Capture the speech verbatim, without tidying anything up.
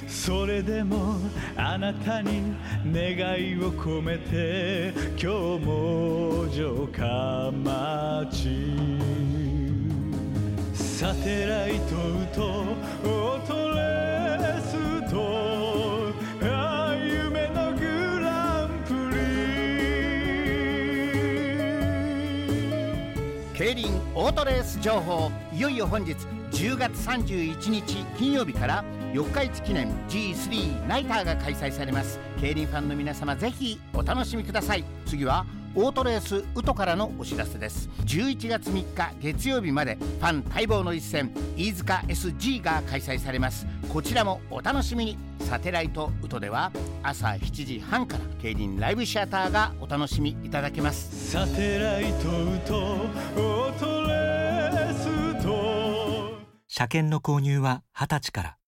それでもあなたに願いを込めて今日も城下町サテライトとオートレスとあ夢のグランプリ競輪オートレース情報。いよいよ本日じゅうがつさんじゅういちにち金曜日から四日市記念 ジースリー ナイターが開催されます。競輪ファンの皆様ぜひお楽しみください。次はオートレースウトからのお知らせです。じゅういちがつみっか月曜日までファン待望の一戦飯塚 エスジー が開催されます。こちらもお楽しみに。サテライトウトでは朝しちじはんから競輪ライブシアターがお楽しみいただけます。 サテライトウトオートレースと車検の購入ははたちから。